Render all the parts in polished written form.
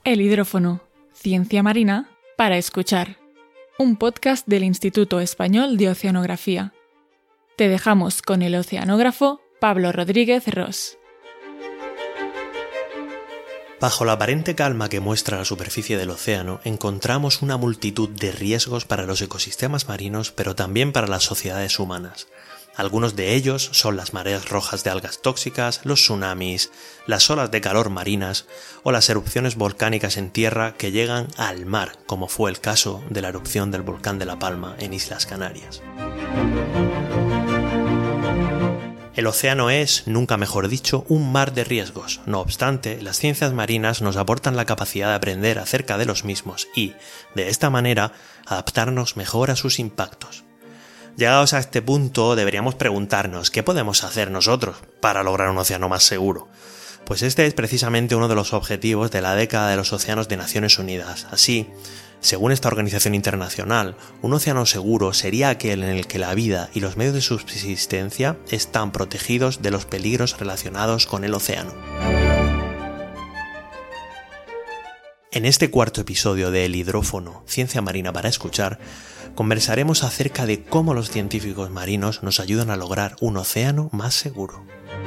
El hidrófono, ciencia marina para escuchar. Un podcast del Instituto Español de Oceanografía. Te dejamos con el oceanógrafo Pablo Rodríguez Ros. Bajo la aparente calma que muestra la superficie del océano, encontramos una multitud de riesgos para los ecosistemas marinos, pero también para las sociedades humanas. Algunos de ellos son las mareas rojas de algas tóxicas, los tsunamis, las olas de calor marinas o las erupciones volcánicas en tierra que llegan al mar, como fue el caso de la erupción del volcán de La Palma en Islas Canarias. El océano es, nunca mejor dicho, un mar de riesgos. No obstante, las ciencias marinas nos aportan la capacidad de aprender acerca de los mismos y, de esta manera, adaptarnos mejor a sus impactos. Llegados a este punto, deberíamos preguntarnos ¿qué podemos hacer nosotros para lograr un océano más seguro? Pues este es precisamente uno de los objetivos de la década de los océanos de Naciones Unidas. Así, según esta organización internacional, un océano seguro sería aquel en el que la vida y los medios de subsistencia están protegidos de los peligros relacionados con el océano. En este cuarto episodio de El hidrófono, Ciencia Marina para Escuchar, conversaremos acerca de cómo los científicos marinos nos ayudan a lograr un océano más seguro.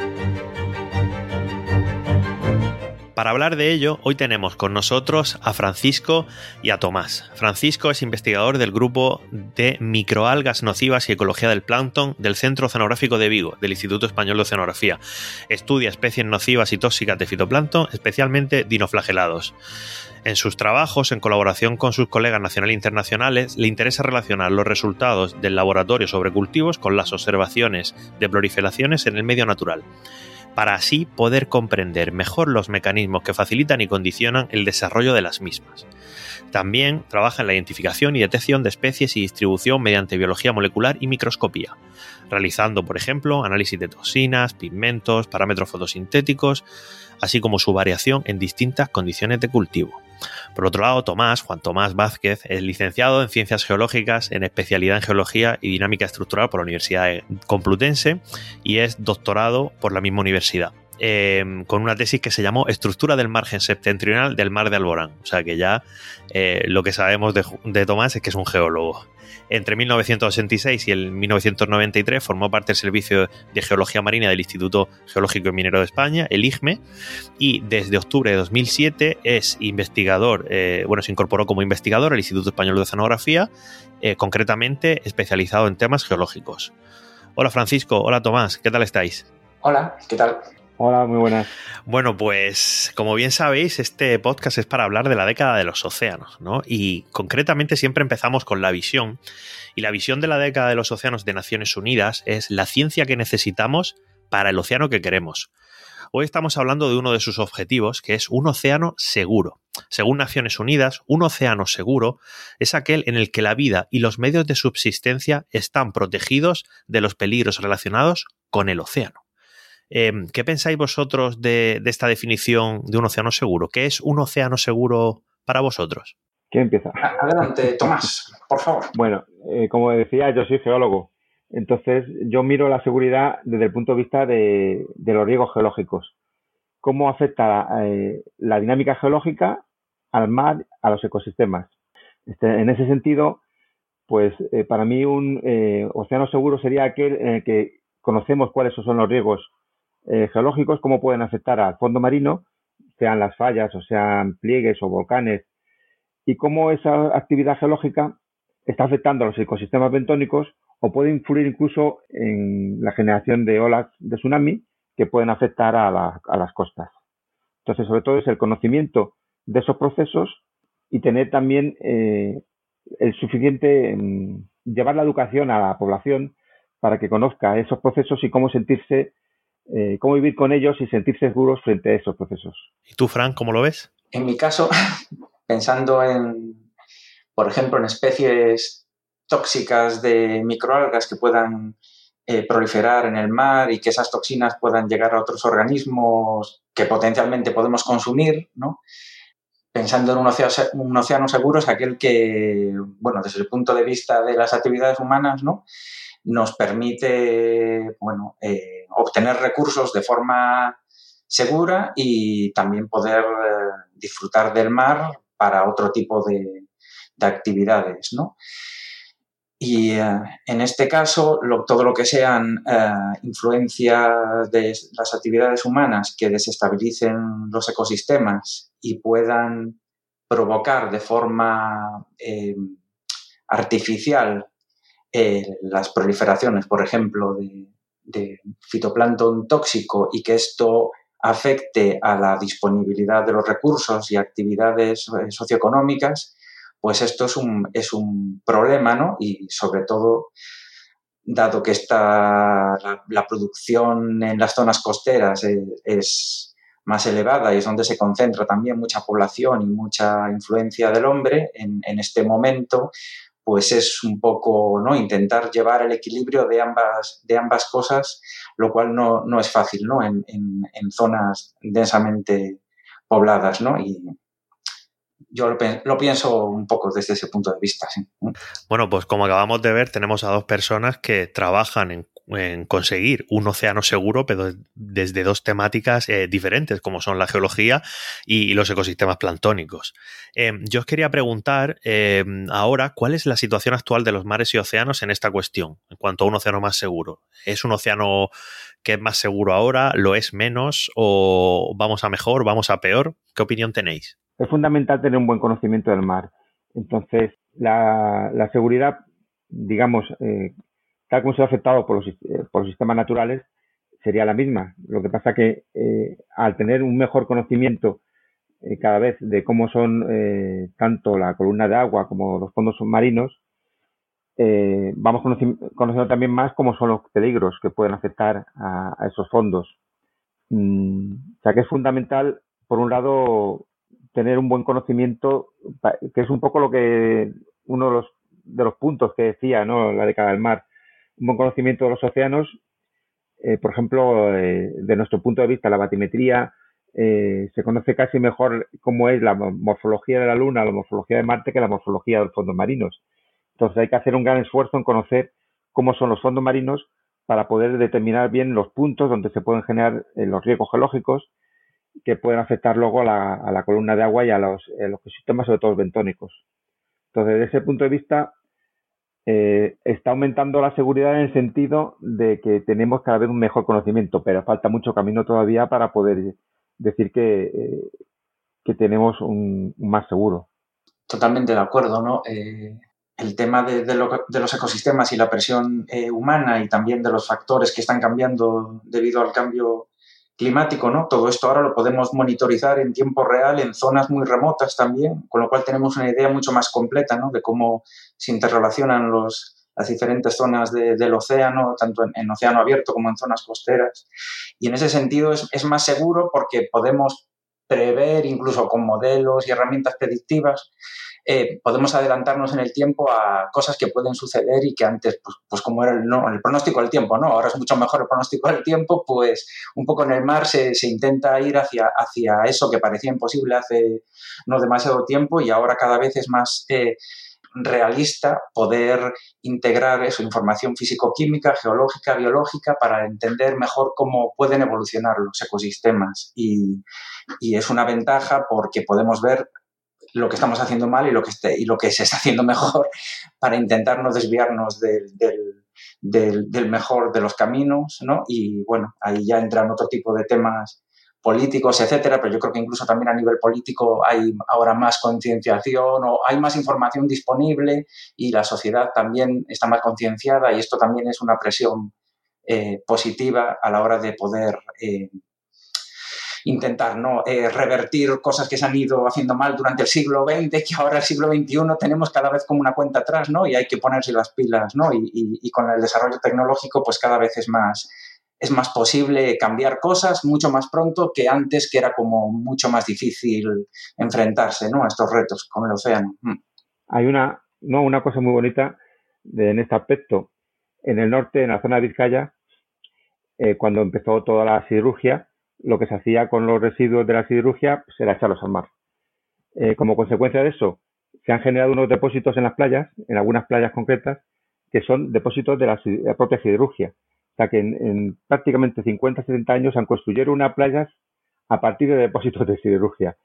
Para hablar de ello, hoy tenemos con nosotros a Francisco y a Tomás. Francisco es investigador del grupo de microalgas nocivas y ecología del plancton del Centro Oceanográfico de Vigo, del Instituto Español de Oceanografía. Estudia especies nocivas y tóxicas de fitoplancton, especialmente dinoflagelados. En sus trabajos, en colaboración con sus colegas nacionales e internacionales, le interesa relacionar los resultados del laboratorio sobre cultivos con las observaciones de proliferaciones en el medio natural, para así poder comprender mejor los mecanismos que facilitan y condicionan el desarrollo de las mismas. También trabaja en la identificación y detección de especies y distribución mediante biología molecular y microscopía, realizando, por ejemplo, análisis de toxinas, pigmentos, parámetros fotosintéticos, así como su variación en distintas condiciones de cultivo. Por otro lado, Juan Tomás Vázquez, es licenciado en Ciencias Geológicas, en especialidad en Geología y Dinámica Estructural por la Universidad Complutense y es doctorado por la misma universidad, con una tesis que se llamó Estructura del margen septentrional del mar de Alborán. O sea que ya lo que sabemos de Tomás es que es un geólogo. Entre 1986 y el 1993 formó parte del Servicio de Geología Marina del Instituto Geológico y Minero de España, el IGME, y desde octubre de 2007 es investigador, se incorporó como investigador al Instituto Español de Oceanografía, concretamente especializado en temas geológicos. Hola Francisco, hola Tomás, ¿qué tal estáis? Hola, ¿qué tal? Hola, muy buenas. Bueno, pues como bien sabéis, este podcast es para hablar de la década de los océanos, ¿no? Y concretamente siempre empezamos con la visión. Y la visión de la década de los océanos de Naciones Unidas es la ciencia que necesitamos para el océano que queremos. Hoy estamos hablando de uno de sus objetivos, que es un océano seguro. Según Naciones Unidas, un océano seguro es aquel en el que la vida y los medios de subsistencia están protegidos de los peligros relacionados con el océano. ¿Qué pensáis vosotros de esta definición de un océano seguro? ¿Qué es un océano seguro para vosotros? ¿Quién empieza? Adelante, Tomás, por favor. Bueno, como decía, yo soy geólogo. Entonces, yo miro la seguridad desde el punto de vista de los riesgos geológicos. ¿Cómo afecta la dinámica geológica al mar, a los ecosistemas? En ese sentido, pues para mí un océano seguro sería aquel en el que conocemos cuáles son los riesgos geológicos, cómo pueden afectar al fondo marino, sean las fallas o sean pliegues o volcanes, y cómo esa actividad geológica está afectando a los ecosistemas bentónicos o puede influir incluso en la generación de olas de tsunami que pueden afectar a las costas. Entonces, sobre todo es el conocimiento de esos procesos y tener también el suficiente, llevar la educación a la población para que conozca esos procesos y cómo sentirse, cómo vivir con ellos y sentirse seguros frente a esos procesos. ¿Y tú, Fran, cómo lo ves? En mi caso, pensando por ejemplo, en especies tóxicas de microalgas que puedan proliferar en el mar y que esas toxinas puedan llegar a otros organismos que potencialmente podemos consumir, ¿no? Pensando en un océano seguro es aquel que, bueno, desde el punto de vista de las actividades humanas, ¿no?, nos permite, obtener recursos de forma segura y también poder disfrutar del mar para otro tipo de actividades, ¿no? Y en este caso, todo lo que sean influencias de las actividades humanas que desestabilicen los ecosistemas y puedan provocar de forma artificial las proliferaciones, por ejemplo, de fitoplancton tóxico y que esto afecte a la disponibilidad de los recursos y actividades socioeconómicas, pues esto es un problema, ¿no? Y sobre todo, dado que la producción en las zonas costeras es más elevada y es donde se concentra también mucha población y mucha influencia del hombre en este momento, pues es un poco, ¿no?, intentar llevar el equilibrio de ambas cosas, lo cual no es fácil, ¿no?, en zonas densamente pobladas, ¿no? Y yo lo pienso un poco desde ese punto de vista, sí. Bueno, pues como acabamos de ver, tenemos a dos personas que trabajan en conseguir un océano seguro, pero desde dos temáticas diferentes, como son la geología y los ecosistemas planctónicos. Yo os quería preguntar ahora, ¿cuál es la situación actual de los mares y océanos en esta cuestión, en cuanto a un océano más seguro? ¿Es un océano que es más seguro ahora? ¿Lo es menos? ¿O vamos a mejor? ¿Vamos a peor? ¿Qué opinión tenéis? Es fundamental tener un buen conocimiento del mar. Entonces, la seguridad, digamos, tal como se ha afectado por los sistemas naturales, sería la misma. Lo que pasa que al tener un mejor conocimiento cada vez de cómo son tanto la columna de agua como los fondos submarinos, vamos conociendo también más cómo son los peligros que pueden afectar a esos fondos. O sea que es fundamental, por un lado, tener un buen conocimiento, que es un poco lo que uno de los puntos que decía, ¿no?, la década del mar, un buen conocimiento de los océanos, por ejemplo, de nuestro punto de vista, la batimetría, se conoce casi mejor cómo es la morfología de la Luna, la morfología de Marte, que la morfología de los fondos marinos. Entonces hay que hacer un gran esfuerzo en conocer cómo son los fondos marinos para poder determinar bien los puntos donde se pueden generar los riesgos geológicos que pueden afectar luego a la columna de agua y a los ecosistemas, sobre todo bentónicos. Entonces, desde ese punto de vista, está aumentando la seguridad en el sentido de que tenemos cada vez un mejor conocimiento, pero falta mucho camino todavía para poder decir que tenemos un más seguro. Totalmente de acuerdo, ¿no? El tema de los ecosistemas y la presión humana y también de los factores que están cambiando debido al cambio climático, ¿no? Todo esto ahora lo podemos monitorizar en tiempo real en zonas muy remotas también, con lo cual tenemos una idea mucho más completa, ¿no?, de cómo se interrelacionan las diferentes zonas del océano, tanto en océano abierto como en zonas costeras. Y en ese sentido es más seguro porque podemos prever, incluso con modelos y herramientas predictivas, podemos adelantarnos en el tiempo a cosas que pueden suceder y que antes, pues como era el pronóstico del tiempo, ¿no? Ahora es mucho mejor el pronóstico del tiempo, pues un poco en el mar se intenta ir hacia eso que parecía imposible hace no demasiado tiempo y ahora cada vez es más realista poder integrar eso, información físico-química, geológica, biológica, para entender mejor cómo pueden evolucionar los ecosistemas. Y es una ventaja porque podemos ver lo que estamos haciendo mal y lo que se está haciendo mejor para intentar no desviarnos del mejor de los caminos, ¿no? Y bueno, ahí ya entran otro tipo de temas políticos, etcétera, pero yo creo que incluso también a nivel político hay ahora más concienciación o hay más información disponible y la sociedad también está más concienciada y esto también es una presión positiva a la hora de poder intentar, ¿no?, revertir cosas que se han ido haciendo mal durante el siglo XX, que ahora el siglo XXI tenemos cada vez como una cuenta atrás, ¿no? Y hay que ponerse las pilas, ¿no? Y con el desarrollo tecnológico, pues cada vez es más posible cambiar cosas mucho más pronto que antes, que era como mucho más difícil enfrentarse, ¿no?, a estos retos con el océano. Hay una cosa muy bonita en este aspecto. En el norte, en la zona de Vizcaya, cuando empezó toda la siderurgia, lo que se hacía con los residuos de la siderurgia pues era echarlos al mar. Como consecuencia de eso, se han generado unos depósitos en las playas, en algunas playas concretas, que son depósitos de la propia siderurgia. O sea que en prácticamente 50, 70 años han construido unas playas a partir de depósitos de siderurgia.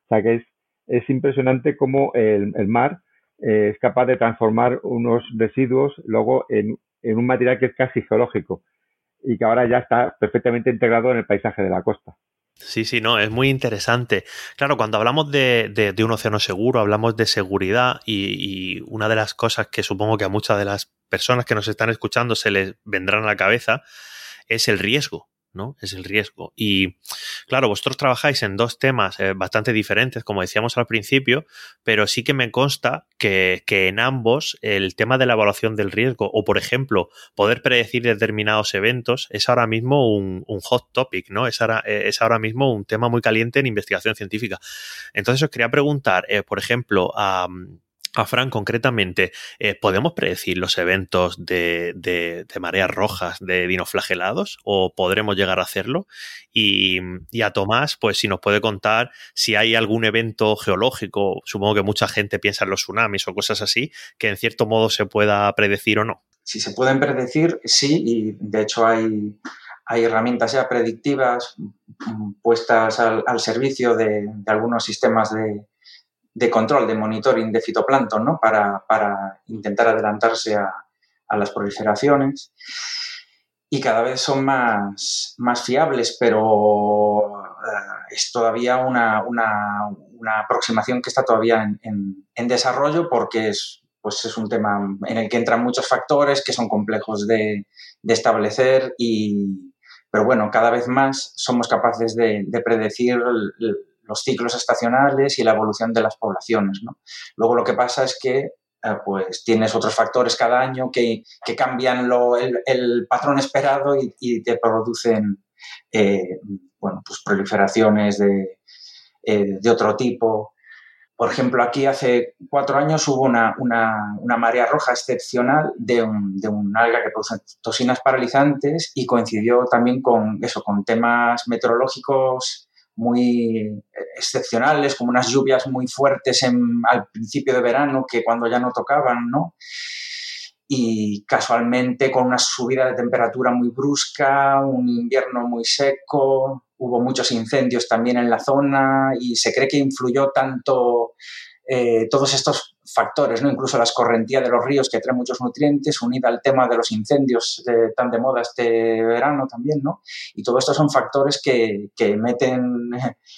sea que es impresionante cómo el mar es capaz de transformar unos residuos luego en un material que es casi geológico y que ahora ya está perfectamente integrado en el paisaje de la costa. Sí, sí, no, es muy interesante. Claro, cuando hablamos de un océano seguro, hablamos de seguridad y una de las cosas que supongo que a muchas de las personas que nos están escuchando se les vendrán a la cabeza es el riesgo, ¿no? Es el riesgo. Y claro, vosotros trabajáis en dos temas bastante diferentes, como decíamos al principio, pero sí que me consta que en ambos el tema de la evaluación del riesgo o, por ejemplo, poder predecir determinados eventos es ahora mismo un hot topic, ¿no? Es ahora mismo un tema muy caliente en investigación científica. Entonces os quería preguntar, por ejemplo, a Fran, concretamente, ¿podemos predecir los eventos de mareas rojas, de dinoflagelados, o podremos llegar a hacerlo? Y a Tomás, pues si nos puede contar si hay algún evento geológico, supongo que mucha gente piensa en los tsunamis o cosas así, que en cierto modo se pueda predecir o no. Si se pueden predecir, sí, y de hecho hay herramientas ya predictivas puestas al servicio de algunos sistemas de control, de monitoring de fitoplancton, ¿no? Para intentar adelantarse a las proliferaciones. Y cada vez son más fiables, pero es todavía una aproximación que está todavía en desarrollo porque es un tema en el que entran muchos factores que son complejos de establecer pero bueno, cada vez más somos capaces de predecir los ciclos estacionales y la evolución de las poblaciones, ¿no? Luego lo que pasa es que pues tienes otros factores cada año que cambian el patrón esperado y te producen pues proliferaciones de otro tipo. Por ejemplo, aquí hace 4 años hubo una marea roja excepcional de un alga que produce toxinas paralizantes y coincidió también con temas meteorológicos muy excepcionales, como unas lluvias muy fuertes al principio de verano que cuando ya no tocaban, ¿no? Y casualmente con una subida de temperatura muy brusca, un invierno muy seco, hubo muchos incendios también en la zona y se cree que influyó tanto todos estos factores, ¿no? Incluso la escorrentía de los ríos que trae muchos nutrientes, unida al tema de los incendios tan de moda este verano también, ¿no? Y todo esto son factores que meten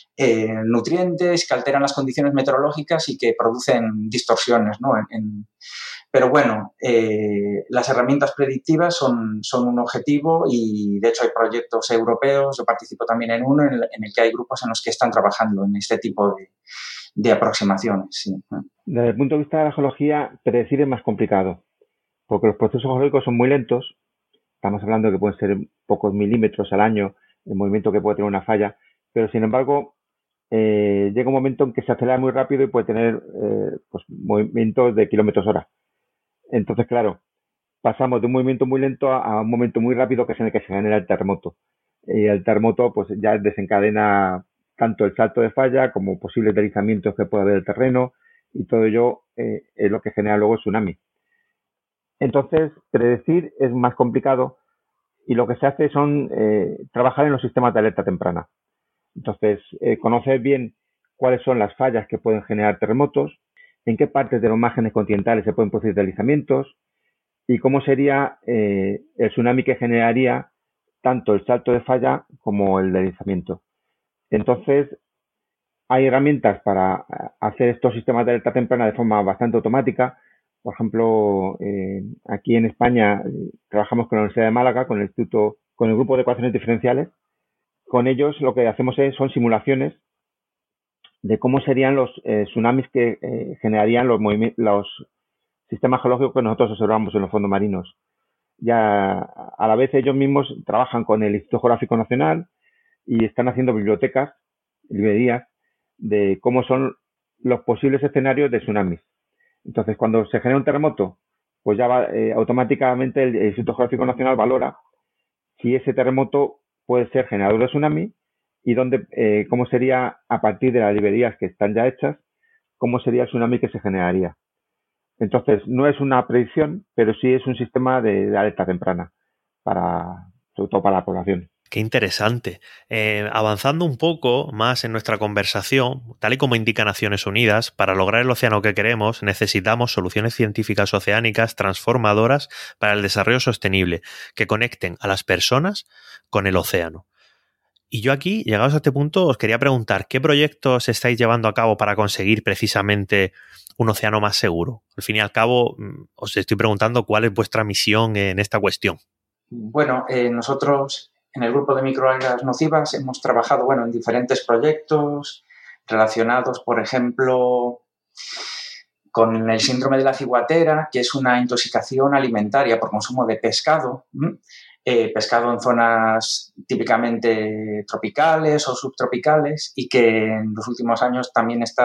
nutrientes, que alteran las condiciones meteorológicas y que producen distorsiones, ¿no? Pero bueno, las herramientas predictivas son un objetivo y de hecho hay proyectos europeos, yo participo también en uno en el que hay grupos en los que están trabajando en este tipo de aproximaciones. Sí. Desde el punto de vista de la geología, predecir es más complicado, porque los procesos geológicos son muy lentos. Estamos hablando de que pueden ser pocos milímetros al año el movimiento que puede tener una falla, pero sin embargo llega un momento en que se acelera muy rápido y puede tener pues movimientos de kilómetros hora. Entonces, claro, pasamos de un movimiento muy lento a un momento muy rápido que es en el que se genera el terremoto. Y el terremoto pues ya desencadena tanto el salto de falla como posibles deslizamientos que puede haber el terreno y todo ello es lo que genera luego el tsunami. Entonces, predecir es más complicado y lo que se hace son trabajar en los sistemas de alerta temprana. Entonces, conocer bien cuáles son las fallas que pueden generar terremotos, en qué partes de los márgenes continentales se pueden producir deslizamientos y cómo sería el tsunami que generaría tanto el salto de falla como el deslizamiento. Entonces, hay herramientas para hacer estos sistemas de alerta temprana de forma bastante automática. Por ejemplo, aquí en España trabajamos con la Universidad de Málaga, con el grupo de ecuaciones diferenciales. Con ellos lo que hacemos son simulaciones de cómo serían los tsunamis que generarían los sistemas geológicos que nosotros observamos en los fondos marinos. Ya a la vez ellos mismos trabajan con el Instituto Geográfico Nacional y están haciendo librerías de cómo son los posibles escenarios de tsunamis. Entonces, cuando se genera un terremoto, pues ya va, automáticamente el Instituto Geográfico Nacional valora si ese terremoto puede ser generador de tsunami y cómo sería, a partir de las librerías que están ya hechas, cómo sería el tsunami que se generaría. Entonces, no es una predicción, pero sí es un sistema de alerta temprana, sobre todo para la población. Qué interesante. Avanzando un poco más en nuestra conversación, tal y como indica Naciones Unidas, para lograr el océano que queremos necesitamos soluciones científicas oceánicas transformadoras para el desarrollo sostenible, que conecten a las personas con el océano. Y yo aquí, llegados a este punto, os quería preguntar, ¿qué proyectos estáis llevando a cabo para conseguir precisamente un océano más seguro? Al fin y al cabo, os estoy preguntando cuál es vuestra misión en esta cuestión. Bueno, nosotros en el grupo de microalgas nocivas hemos trabajado, en diferentes proyectos relacionados, por ejemplo, con el síndrome de la ciguatera, que es una intoxicación alimentaria por consumo de pescado, pescado en zonas típicamente tropicales o subtropicales, y que en los últimos años también está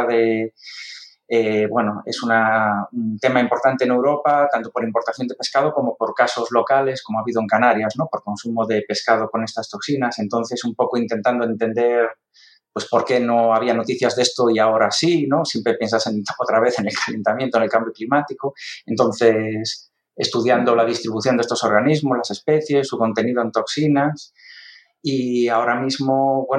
es un tema importante en Europa, tanto por importación de pescado como por casos locales, como ha habido en Canarias, ¿no? Por consumo de pescado con estas toxinas. Entonces, un poco intentando entender pues por qué no había noticias de esto y ahora sí, ¿no? Siempre piensas otra vez en el calentamiento, en el cambio climático. Entonces, estudiando la distribución de estos organismos, las especies, su contenido en toxinas. Y ahora mismo,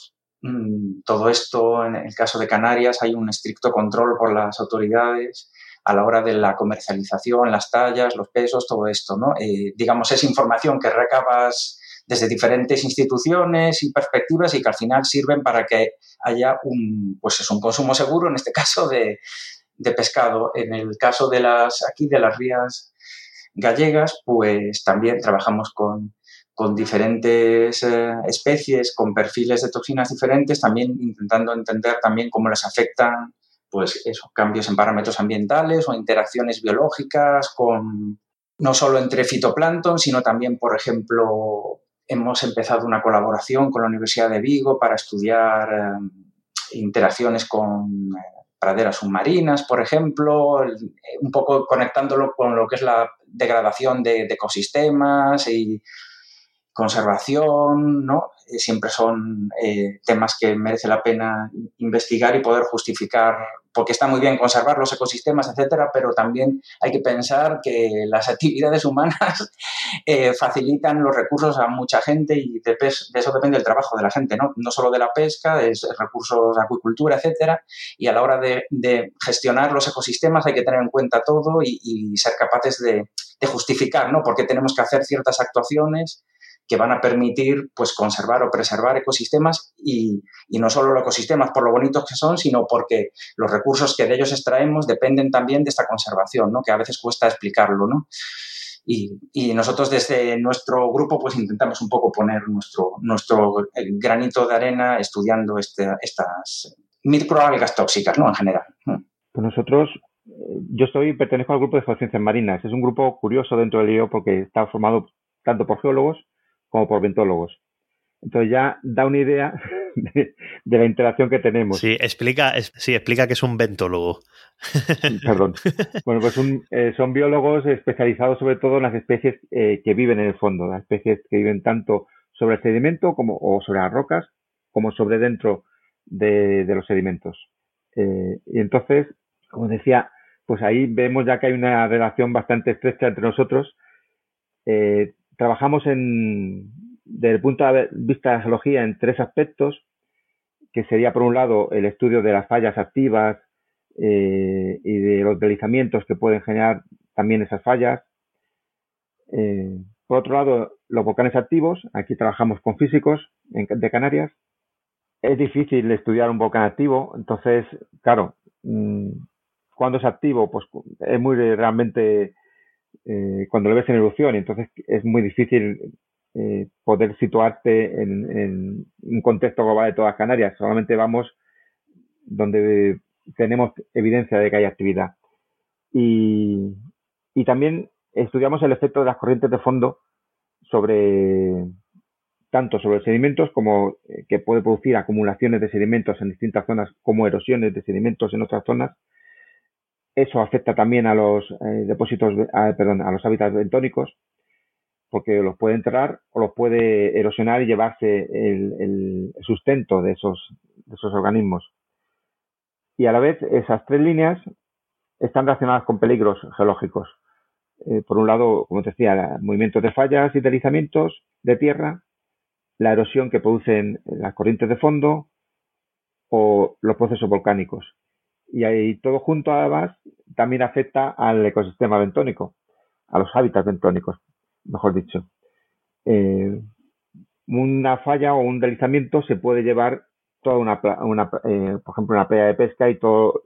todo esto, en el caso de Canarias, hay un estricto control por las autoridades a la hora de la comercialización, las tallas, los pesos, todo esto, ¿no? Es información que recabas desde diferentes instituciones y perspectivas y que al final sirven para que haya un consumo seguro, en este caso, de pescado. En el caso de las rías gallegas, pues también trabajamos con diferentes especies, con perfiles de toxinas diferentes, también intentando entender también cómo les afectan esos cambios en parámetros ambientales o interacciones biológicas no solo entre fitoplancton, sino también, por ejemplo, hemos empezado una colaboración con la Universidad de Vigo para estudiar interacciones con praderas submarinas, por ejemplo, un poco conectándolo con lo que es la degradación de ecosistemas y conservación, ¿no? Siempre son temas que merece la pena investigar y poder justificar, porque está muy bien conservar los ecosistemas, etcétera, pero también hay que pensar que las actividades humanas facilitan los recursos a mucha gente y de eso depende el trabajo de la gente, ¿no? No solo de la pesca, de recursos de acuicultura, etcétera, y a la hora de gestionar los ecosistemas hay que tener en cuenta todo y ser capaces de justificar, ¿no? Porque tenemos que hacer ciertas actuaciones que van a permitir conservar o preservar ecosistemas y no solo los ecosistemas por lo bonitos que son, sino porque los recursos que de ellos extraemos dependen también de esta conservación, ¿no? Que a veces cuesta explicarlo, ¿no? Y nosotros desde nuestro grupo intentamos un poco poner nuestro granito de arena estudiando estas microalgas tóxicas, ¿no? En general. Pues nosotros, pertenezco al grupo de geociencias marinas. Es un grupo curioso dentro del IO porque está formado tanto por geólogos como por bentólogos. Entonces ya da una idea de la interacción que tenemos. Sí, explica que es un bentólogo. Perdón. Bueno, pues son biólogos especializados sobre todo en las especies que viven en el fondo, las especies que viven tanto sobre el sedimento o sobre las rocas, como sobre dentro de los sedimentos. Y entonces, como decía, pues ahí vemos ya que hay una relación bastante estrecha entre nosotros. Trabajamos desde el punto de vista de la geología en tres aspectos, que sería por un lado el estudio de las fallas activas y de los deslizamientos que pueden generar también esas fallas. Por otro lado, los volcanes activos. Aquí trabajamos con físicos de Canarias. Es difícil estudiar un volcán activo, entonces, claro, cuando es activo, pues es muy realmente cuando lo ves en erupción, y entonces es muy difícil poder situarte en un contexto global de todas Canarias. Solamente vamos donde tenemos evidencia de que hay actividad. Y también estudiamos el efecto de las corrientes de fondo tanto sobre sedimentos como que puede producir acumulaciones de sedimentos en distintas zonas, como erosiones de sedimentos en otras zonas. Eso afecta también a los a los hábitats bentónicos, porque los puede enterrar o los puede erosionar y llevarse el sustento de esos organismos. Y a la vez, esas tres líneas están relacionadas con peligros geológicos. Por un lado, como te decía, movimientos de fallas y deslizamientos de tierra, la erosión que producen las corrientes de fondo o los procesos volcánicos. Y ahí todo junto, además, también afecta al ecosistema bentónico, a los hábitats bentónicos, mejor dicho. Una falla o un deslizamiento se puede llevar toda por ejemplo, una playa de pesca y todos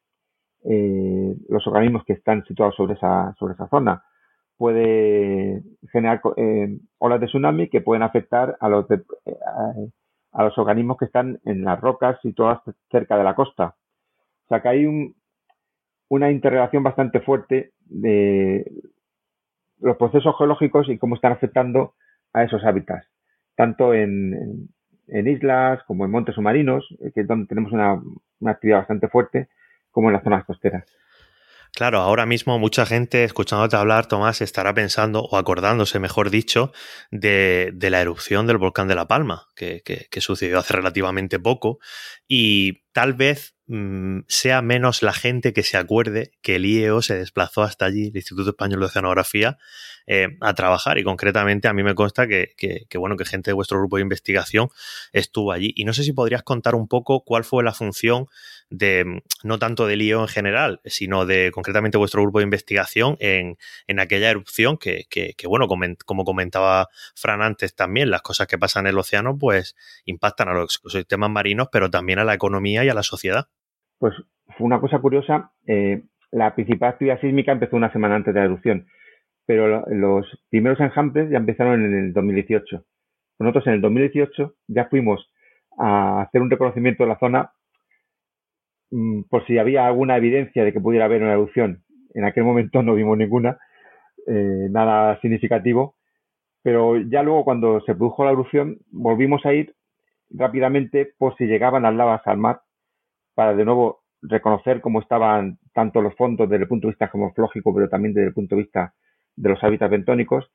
los organismos que están situados sobre esa zona. Puede generar olas de tsunami que pueden afectar a los organismos que están en las rocas situadas cerca de la costa. O sea que hay una interrelación bastante fuerte de los procesos geológicos y cómo están afectando a esos hábitats, tanto en islas como en montes submarinos, que es donde tenemos una actividad bastante fuerte, como en las zonas costeras. Claro, ahora mismo mucha gente escuchándote hablar, Tomás, estará pensando o acordándose, mejor dicho, de la erupción del volcán de La Palma, que sucedió hace relativamente poco, y tal vez sea menos la gente que se acuerde que el IEO se desplazó hasta allí, el Instituto Español de Oceanografía, a trabajar, y concretamente a mí me consta que gente de vuestro grupo de investigación estuvo allí. Y no sé si podrías contar un poco cuál fue la función no tanto del IEO en general, sino de concretamente vuestro grupo de investigación en aquella erupción que como comentaba Fran antes también, las cosas que pasan en el océano pues impactan a los ecosistemas marinos, pero también a la economía y a la sociedad. Pues fue una cosa curiosa. La principal actividad sísmica empezó una semana antes de la erupción, pero los primeros enjambres ya empezaron en el 2018. Nosotros en el 2018 ya fuimos a hacer un reconocimiento de la zona por si había alguna evidencia de que pudiera haber una erupción. En aquel momento no vimos ninguna, nada significativo, pero ya luego cuando se produjo la erupción volvimos a ir rápidamente por si llegaban las lavas al mar, para de nuevo reconocer cómo estaban tanto los fondos desde el punto de vista geomorfológico, pero también desde el punto de vista de los hábitats bentónicos.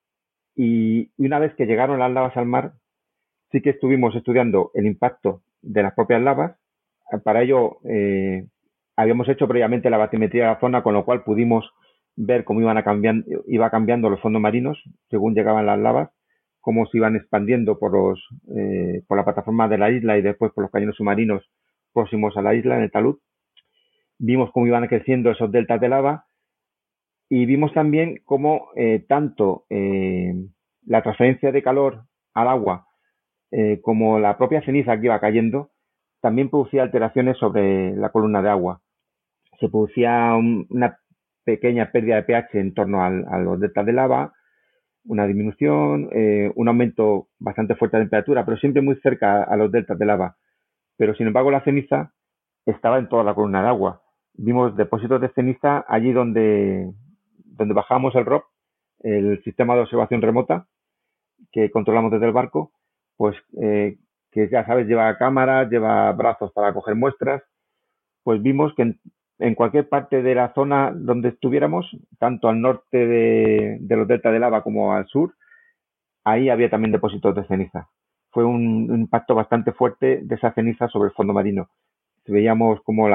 Y una vez que llegaron las lavas al mar, sí que estuvimos estudiando el impacto de las propias lavas. Para ello habíamos hecho previamente la batimetría de la zona, con lo cual pudimos ver cómo iba cambiando los fondos marinos según llegaban las lavas, cómo se iban expandiendo por la plataforma de la isla y después por los cañones submarinos próximos a la isla, en el talud. Vimos cómo iban creciendo esos deltas de lava y vimos también cómo tanto la transferencia de calor al agua como la propia ceniza que iba cayendo también producía alteraciones sobre la columna de agua. Se producía una pequeña pérdida de pH en torno a los deltas de lava, una disminución, un aumento bastante fuerte de temperatura, pero siempre muy cerca a los deltas de lava. Pero sin embargo la ceniza estaba en toda la columna de agua. Vimos depósitos de ceniza allí donde bajamos el ROP, el sistema de observación remota que controlamos desde el barco, pues que ya sabes, lleva cámaras, lleva brazos para coger muestras. Pues vimos que en cualquier parte de la zona donde estuviéramos, tanto al norte de los deltas de lava como al sur, ahí había también depósitos de ceniza. Fue un impacto bastante fuerte de esa ceniza sobre el fondo marino. Veíamos como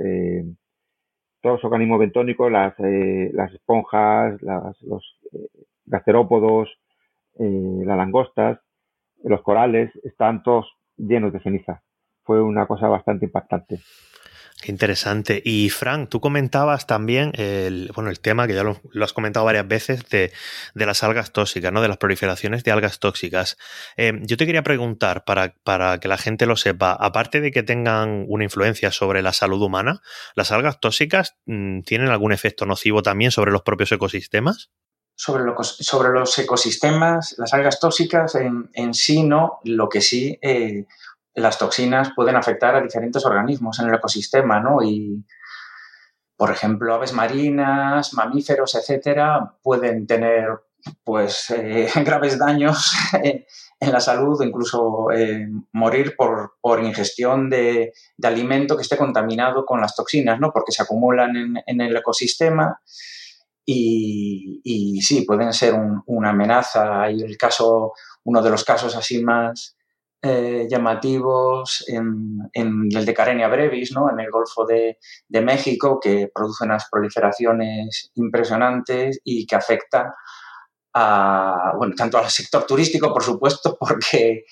todos los organismos bentónicos, las esponjas, los gasterópodos, las langostas, los corales, estaban todos llenos de ceniza. Fue una cosa bastante impactante. Qué interesante. Y Fran, tú comentabas también el tema que ya lo has comentado varias veces de las algas tóxicas, ¿no? De las proliferaciones de algas tóxicas. Yo te quería preguntar, para que la gente lo sepa, aparte de que tengan una influencia sobre la salud humana, ¿las algas tóxicas tienen algún efecto nocivo también sobre los propios ecosistemas? Sobre los ecosistemas, las algas tóxicas en sí no, lo que sí, las toxinas pueden afectar a diferentes organismos en el ecosistema, ¿no? Y, por ejemplo, aves marinas, mamíferos, etcétera, pueden tener, pues, graves daños en la salud, incluso morir por ingestión de alimento que esté contaminado con las toxinas, ¿no? Porque se acumulan en el ecosistema. Y sí, pueden ser una amenaza. Hay uno de los casos así más llamativos en el de Carenia brevis, ¿no? En el Golfo de México, que produce unas proliferaciones impresionantes y que afecta tanto al sector turístico, por supuesto, porque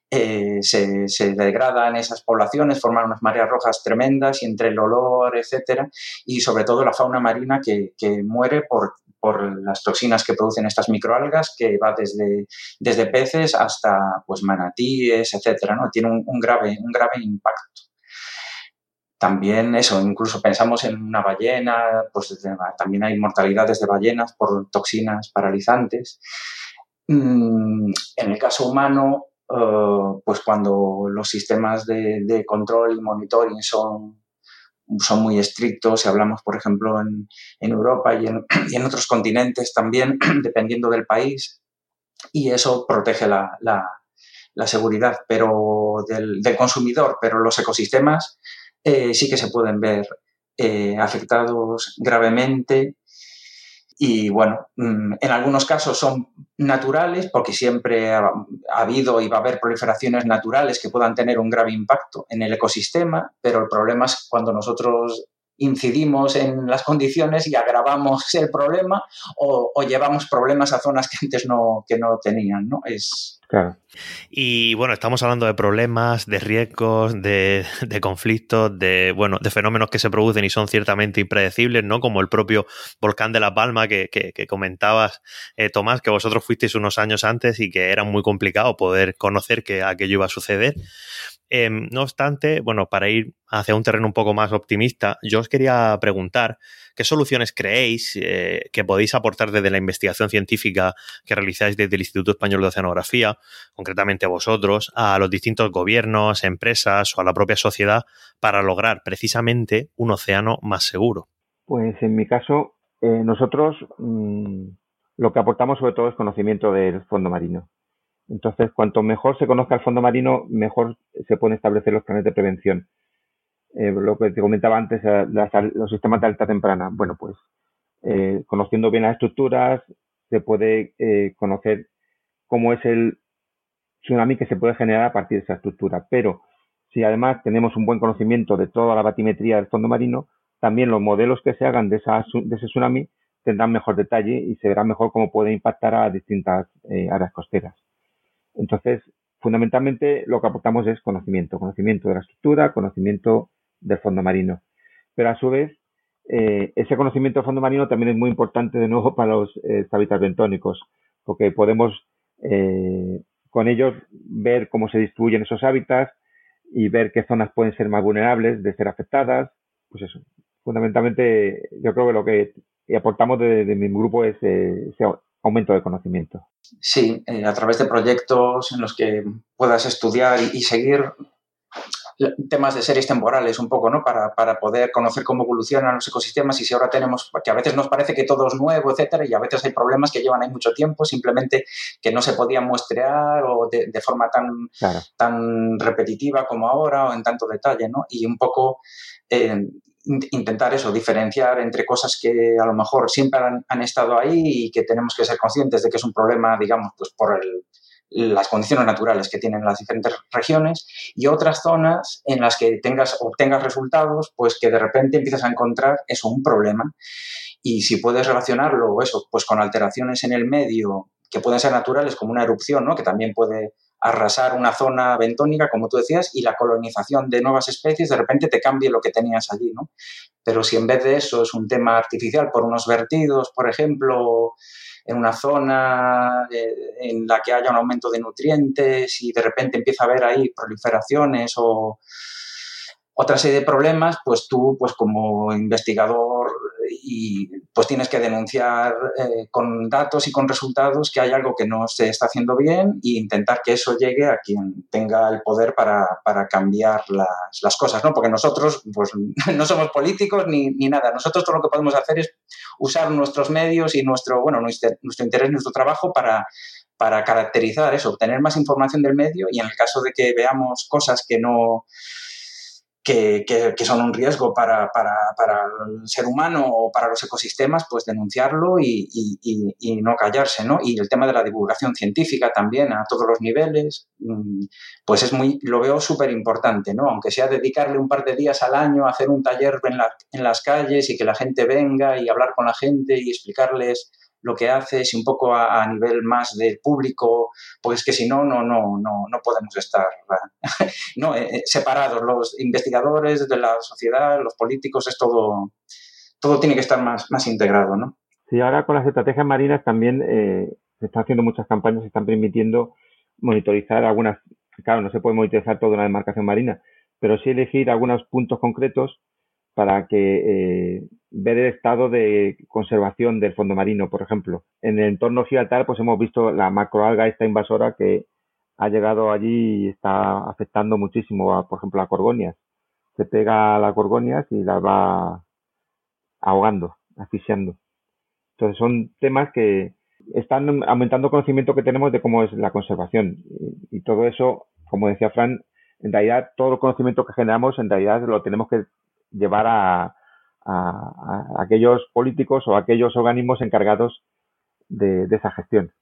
se degradan esas poblaciones, forman unas mareas rojas tremendas y entre el olor, etcétera, y sobre todo la fauna marina que muere por las toxinas que producen estas microalgas, que va desde peces hasta pues manatíes, etcétera, ¿no? Tiene un grave impacto. También eso, incluso pensamos en una ballena, pues también hay mortalidades de ballenas por toxinas paralizantes. En el caso humano, pues cuando los sistemas de control y monitoring son muy estrictos, si hablamos, por ejemplo, en Europa y en otros continentes también, dependiendo del país, y eso protege la seguridad del consumidor, pero los ecosistemas sí que se pueden ver afectados gravemente. Y bueno, en algunos casos son naturales porque siempre ha habido y va a haber proliferaciones naturales que puedan tener un grave impacto en el ecosistema, pero el problema es cuando nosotros incidimos en las condiciones y agravamos el problema o llevamos problemas a zonas que antes no tenían, ¿no? Claro. Y bueno, estamos hablando de problemas, de riesgos, de conflictos, de fenómenos que se producen y son ciertamente impredecibles, ¿no? Como el propio volcán de La Palma que comentabas, Tomás, que vosotros fuisteis unos años antes y que era muy complicado poder conocer que aquello iba a suceder. No obstante, bueno, para ir hacia un terreno un poco más optimista, yo os quería preguntar qué soluciones creéis que podéis aportar desde la investigación científica que realizáis desde el Instituto Español de Oceanografía, concretamente vosotros, a los distintos gobiernos, empresas o a la propia sociedad para lograr precisamente un océano más seguro. Pues en mi caso, nosotros lo que aportamos sobre todo es conocimiento del fondo marino. Entonces, cuanto mejor se conozca el fondo marino, mejor se pueden establecer los planes de prevención. Lo que te comentaba antes, los sistemas de alerta temprana. Bueno, pues conociendo bien las estructuras, se puede conocer cómo es el tsunami que se puede generar a partir de esa estructura. Pero si además tenemos un buen conocimiento de toda la batimetría del fondo marino, también los modelos que se hagan de ese tsunami tendrán mejor detalle y se verá mejor cómo puede impactar a distintas áreas costeras. Entonces, fundamentalmente lo que aportamos es conocimiento de la estructura, conocimiento del fondo marino. Pero a su vez, ese conocimiento del fondo marino también es muy importante de nuevo para los hábitats bentónicos, porque podemos con ellos ver cómo se distribuyen esos hábitats y ver qué zonas pueden ser más vulnerables de ser afectadas. Pues eso, fundamentalmente yo creo que lo que aportamos de mi grupo es ese aumento de conocimiento. Sí, a través de proyectos en los que puedas estudiar y seguir temas de series temporales un poco, ¿no? Para poder conocer cómo evolucionan los ecosistemas y si ahora tenemos, que a veces nos parece que todo es nuevo, etcétera, y a veces hay problemas que llevan ahí mucho tiempo, simplemente que no se podían muestrear o de forma tan repetitiva como ahora o en tanto detalle, ¿no? Y un poco intentar eso, diferenciar entre cosas que a lo mejor siempre han estado ahí y que tenemos que ser conscientes de que es un problema, digamos, pues por las condiciones naturales que tienen las diferentes regiones y otras zonas en las que obtengas resultados, pues que de repente empiezas a encontrar eso, un problema. Y si puedes relacionarlo eso, pues con alteraciones en el medio que pueden ser naturales, como una erupción, ¿no? Que también puede arrasar una zona bentónica, como tú decías, y la colonización de nuevas especies, de repente te cambia lo que tenías allí, ¿no? Pero si en vez de eso es un tema artificial por unos vertidos, por ejemplo, en una zona en la que haya un aumento de nutrientes y de repente empieza a haber ahí proliferaciones o otra serie de problemas, pues tú, pues como investigador, y pues tienes que denunciar con datos y con resultados que hay algo que no se está haciendo bien e intentar que eso llegue a quien tenga el poder para cambiar las cosas, ¿no? Porque nosotros pues no somos políticos ni nada. Nosotros todo lo que podemos hacer es usar nuestros medios y nuestro interés, nuestro trabajo para caracterizar eso, obtener más información del medio y en el caso de que veamos cosas que son un riesgo para el ser humano o para los ecosistemas, pues denunciarlo y no callarse, ¿no? Y el tema de la divulgación científica también a todos los niveles, pues lo veo súper importante, ¿no? Aunque sea dedicarle un par de días al año a hacer un taller en las calles y que la gente venga y hablar con la gente y explicarles lo que hace, si un poco a nivel más del público, pues que si no podemos estar ¿no? Separados. Los investigadores de la sociedad, los políticos, es todo tiene que estar más integrado, ¿no? Sí, ahora con las estrategias marinas también se están haciendo muchas campañas, se están permitiendo monitorizar algunas, claro, no se puede monitorizar toda una demarcación marina, pero sí elegir algunos puntos concretos para que ver el estado de conservación del fondo marino, por ejemplo. En el entorno Gibraltar, pues hemos visto la macroalga esta invasora que ha llegado allí y está afectando muchísimo, por ejemplo, a gorgonias. Se pega a las gorgonias y las va ahogando, asfixiando. Entonces son temas que están aumentando el conocimiento que tenemos de cómo es la conservación. Y todo eso, como decía Fran, en realidad todo el conocimiento que generamos en realidad lo tenemos que llevar a aquellos políticos o a aquellos organismos encargados de esa gestión.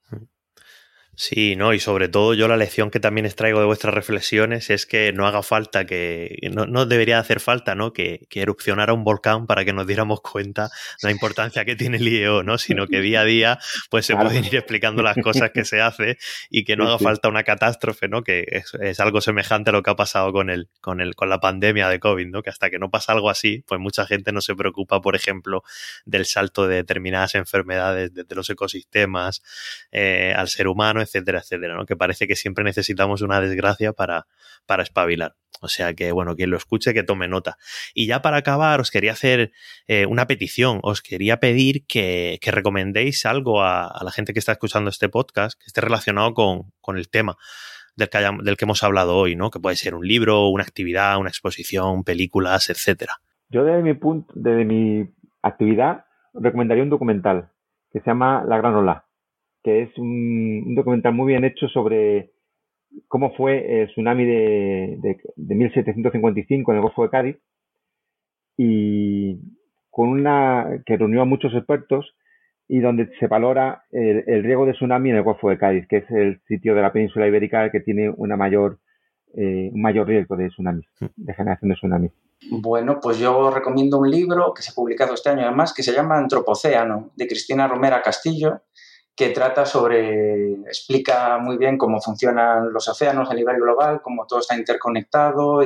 Sí, ¿no? Y sobre todo yo la lección que también extraigo de vuestras reflexiones es que no haga falta no debería hacer falta, ¿no? Que erupcionara un volcán para que nos diéramos cuenta de la importancia que tiene el IEO, ¿no? Sino que día a día pues se pueden ir explicando las cosas que se hace y que no haga falta una catástrofe, ¿no? Que es algo semejante a lo que ha pasado con la pandemia de COVID, ¿no? Que hasta que no pasa algo así, pues mucha gente no se preocupa, por ejemplo, del salto de determinadas enfermedades desde los ecosistemas al ser humano, etcétera, etcétera, ¿no? Que parece que siempre necesitamos una desgracia para espabilar. O sea que, bueno, quien lo escuche que tome nota. Y ya para acabar, os quería hacer una petición. Os quería pedir que recomendéis algo a la gente que está escuchando este podcast que esté relacionado con el tema del que hemos hablado hoy, ¿no? Que puede ser un libro, una actividad, una exposición, películas, etcétera. Yo desde mi actividad recomendaría un documental que se llama La Gran Ola, que es un documental muy bien hecho sobre cómo fue el tsunami de 1755 en el Golfo de Cádiz, y que reunió a muchos expertos y donde se valora el riesgo de tsunami en el Golfo de Cádiz, que es el sitio de la península ibérica que tiene un mayor riesgo de tsunamis, de generación de tsunamis. Bueno, pues yo recomiendo un libro que se ha publicado este año además, que se llama Antropocéano, de Cristina Romera Castillo, que explica muy bien cómo funcionan los océanos a nivel global, cómo todo está interconectado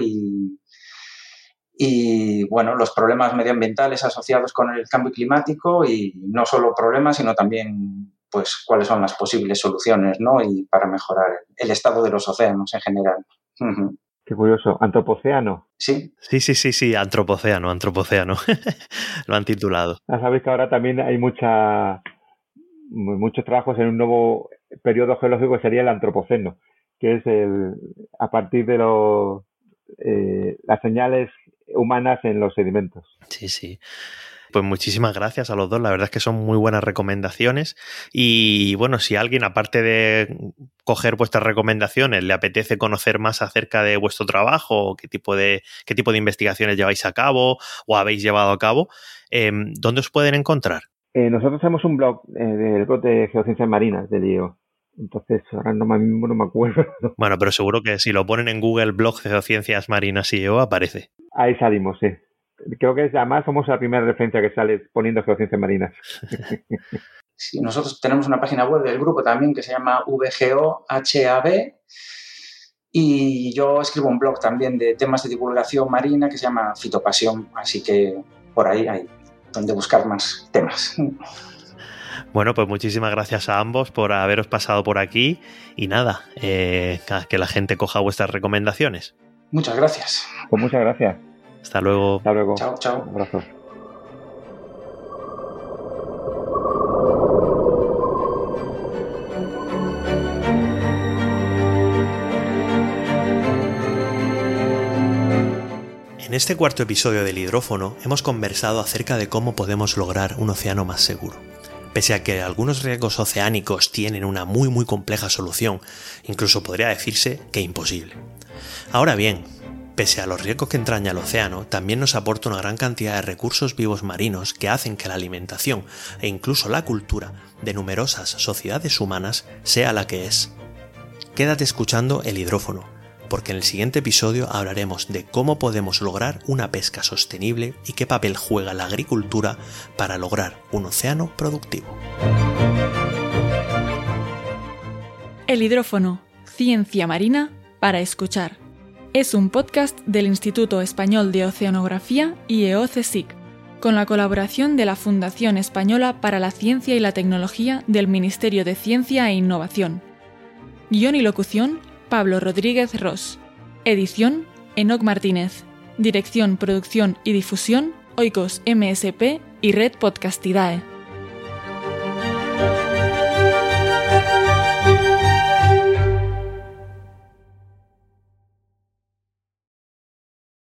y bueno, los problemas medioambientales asociados con el cambio climático, y no solo problemas, sino también pues cuáles son las posibles soluciones, ¿no? Y para mejorar el estado de los océanos en general. Uh-huh. Qué curioso. ¿Antropocéano? Sí. Sí, Antropocéano. Lo han titulado. Ya sabéis que ahora también hay muchos trabajos en un nuevo periodo geológico que sería el Antropoceno, que es a partir de las señales humanas en los sedimentos. Sí. Pues muchísimas gracias a los dos, la verdad es que son muy buenas recomendaciones y bueno, si a alguien, aparte de coger vuestras recomendaciones, le apetece conocer más acerca de vuestro trabajo o qué tipo de investigaciones lleváis a cabo o habéis llevado a cabo, ¿dónde os pueden encontrar? Nosotros tenemos un blog, el blog de Geociencias Marinas del IEO. Entonces, ahora no me acuerdo. Bueno, pero seguro que si lo ponen en Google, blog Geociencias Marinas IEO, aparece. Ahí salimos, sí. Creo que además somos la primera referencia que sale poniendo Geociencias Marinas. Sí, nosotros tenemos una página web del grupo también que se llama VGOHAB, y yo escribo un blog también de temas de divulgación marina que se llama Fitopasión, así que por ahí hay donde buscar más temas. Bueno, pues muchísimas gracias a ambos por haberos pasado por aquí y nada, que la gente coja vuestras recomendaciones. Muchas gracias. Pues muchas gracias. Hasta luego. Hasta luego. Chao. Un abrazo. En este cuarto episodio del Hidrófono hemos conversado acerca de cómo podemos lograr un océano más seguro. Pese a que algunos riesgos oceánicos tienen una muy compleja solución, incluso podría decirse que imposible. Ahora bien, pese a los riesgos que entraña el océano, también nos aporta una gran cantidad de recursos vivos marinos que hacen que la alimentación e incluso la cultura de numerosas sociedades humanas sea la que es. Quédate escuchando el Hidrófono, porque en el siguiente episodio hablaremos de cómo podemos lograr una pesca sostenible y qué papel juega la agricultura para lograr un océano productivo. El hidrófono, ciencia marina para escuchar. Es un podcast del Instituto Español de Oceanografía y EOCSIC, con la colaboración de la Fundación Española para la Ciencia y la Tecnología del Ministerio de Ciencia e Innovación. Guión y locución, Pablo Rodríguez Ros. Edición, Enoc Martínez. Dirección, producción y difusión, Oikos MSP y Red Podcastidae.